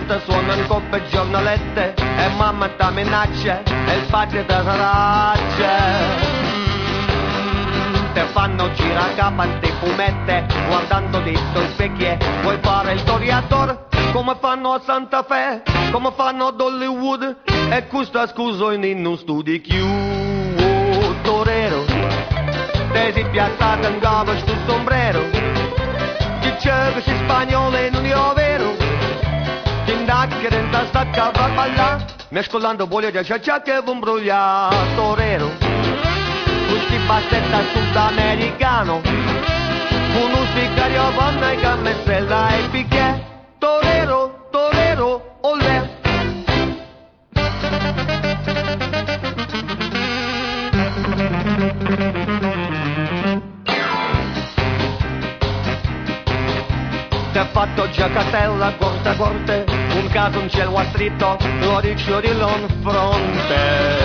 porta suonano coppe e giornalette e mamma ti minaccia e il padre ti saraccia. Te fanno girare capa di fumette guardando dietro il specchio. Vuoi fare il toriatore come fanno a Santa Fe, come fanno ad Hollywood, e questa scusa in un studio chiuso. Torero, te si piazzato in capo sto sombrero, dice che si spagnolo e non è vero, ti indacchia in testa a ballare, mescolando voglia di ciaccia che vuoi imbrogliare. Torero, questi bassetta sudamericano, con un sicario vanno e cammessella e picchè. Torero, torero, olè. Ti ha fatto giacatella, corta corte, un caso un cielo a stritto, lo dice di in fronte.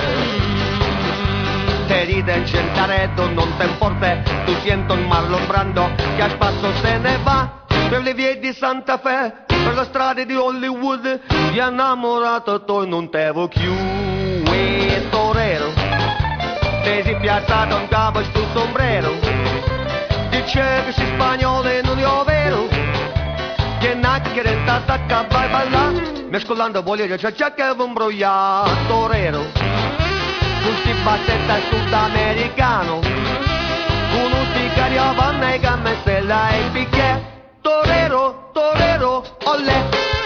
Te ride in centaretto, non te importa, tu sento il Marlon Brando che a spasso se ne va per le vie di Santa Fe, per le strade di Hollywood, ti innamorato tu non te vuoi più. E torero, te si piazzato in capo sto sombrero, dice che si spagnolo e non è vero, che nacchere in testa a ballare, mescolando voglia di ciaccia che vuoi imbrogliare. Torero, questi bassetta sudamericano, con un sicario a vanna e cammessella e picchè. Torero, torero, olè.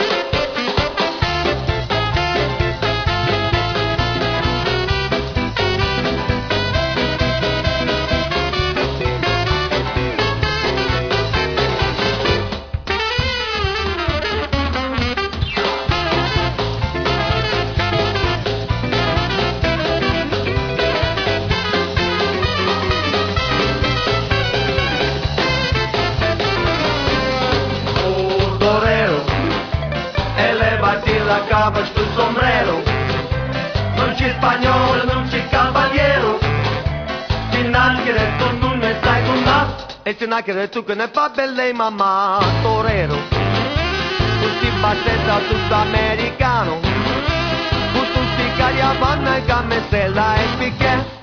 La capa sto sombrero, non c'è spagnolo, non c'è cavaliero, ti nacchere tu non ne sai nulla, e ti nacchere tu che ne fa belle mamma. Torero, questi bassetta sudamericano, questo sicaria vanna e cammessella e picchè.